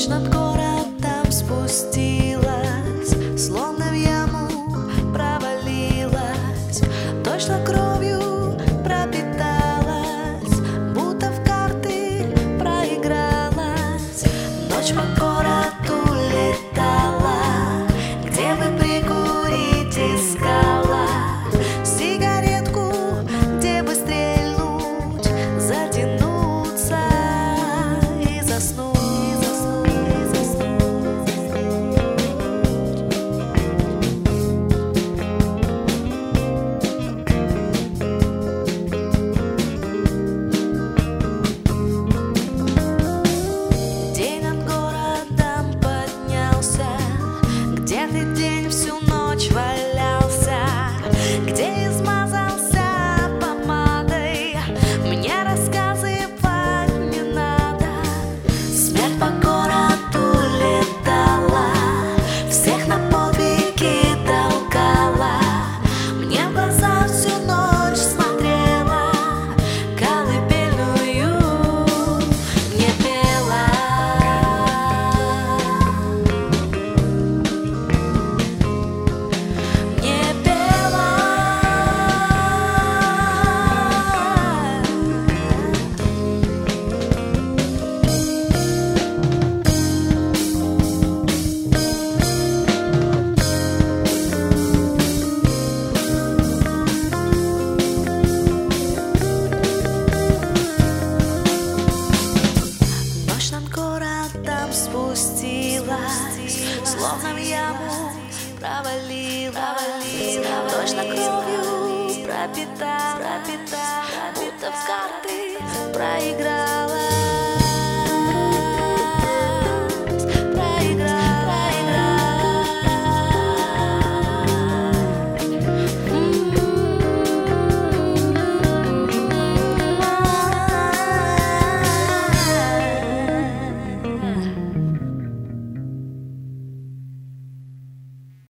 Ночь над городом спустилась, словно в яму провалилась, точно кровью пропиталась, будто в карты проигралась. Ночь по городу летала, где бы прикурить искала сигаретку, где бы стрельнуть, затянуться и заснуть. День всю ночь валялся, где измазался помадой. Мне рассказывать не надо. Смерть по городу летала, всех на подвиги толкала. Мне в глаза всю ночь смотрела, колыбельную не пела. Городом спустилась, словно в яму провалилась, точно кровью пропиталась, будто в карты